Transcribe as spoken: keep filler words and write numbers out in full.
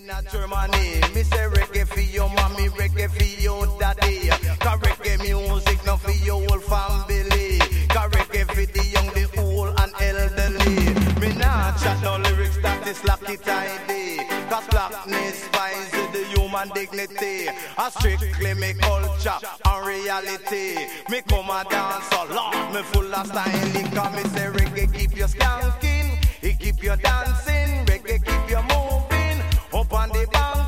a Germany. Me say reggae for your mommy, reggae for your daddy. Cause reggae music not for your whole family. Cause reggae for the young, the old and elderly. Me nah chat no lyrics that is lucky tidy. Cause blackness binds with the human dignity. I strictly me culture and reality. Me come a dance a lot, me full of style. Cause me say reggae keep you skanking, it keep you dancing. Reggae keep you moving up on the bank.